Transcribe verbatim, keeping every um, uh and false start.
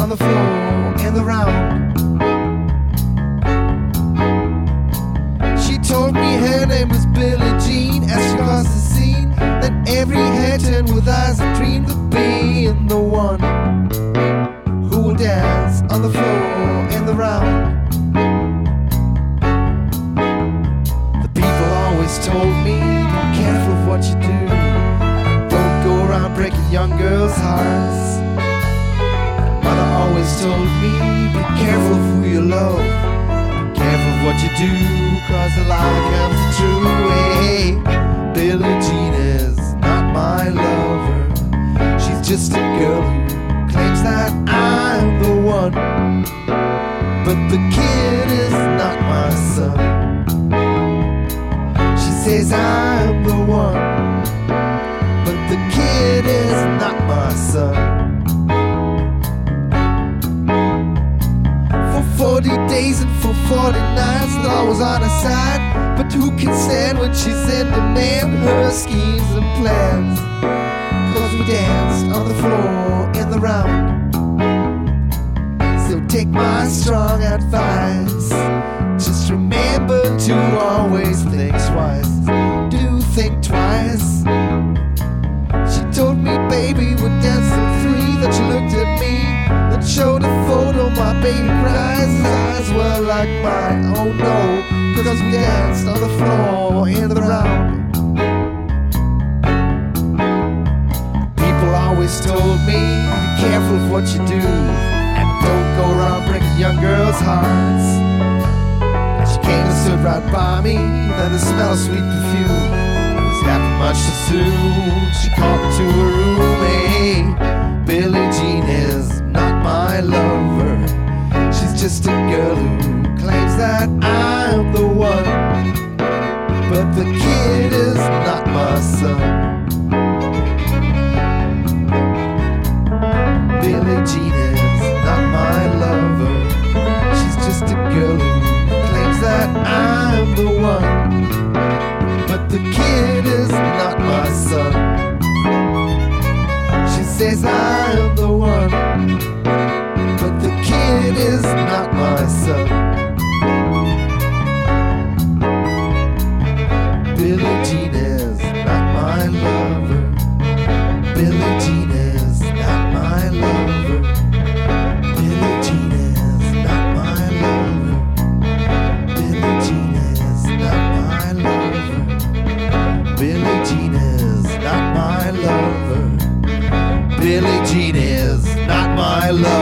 on the floor in the round. She told me her name was Billie Jean as she crossed the scene. Then every head turned with eyes that dreamed of being the one who will dance on the floor in the round. The people always told me, be careful of what you do. Don't go around breaking young girls' hearts. And mother always told me, be careful of who you love. Be careful of what you do, cause the lie comes true. Hey, Billie Jean is not my lover. She's just a girl who claims that I'm the one. But the kid is not my son. She says I'm the one, but the kid is not my son. For forty days and for forty nights, law was on her side. But who can stand when she's in demand? Her schemes and plans. Cause we danced on the floor in the round. So take my strong advice, just remember to always think twice. Do think twice. She told me, baby, we're dancing free. Then she looked at me, then showed a photo. My baby cries, his eyes were like mine. Oh no, cause we danced on the floor in the round. People always told me, be careful of what you do, and don't go around breaking young girls' hearts. She came and stood right by me, then the smell of sweet perfume was happened much too soon. She called me to her room. Hey, Billie Jean is not my lover. She's just a girl who claims that I'm the one, but the kid is not my son. Billie Jean is not my lover. She's just a girl who claims that I'm the one, but the kid is not my son. She says I'm the one, but the kid is not my son. Billie Jean is not my lover. Billie Jean is not my lover. Billie Jean is not my lover. Billie Jean is not my lover. Billie Jean is not my lover. Billie Jean is not my lover.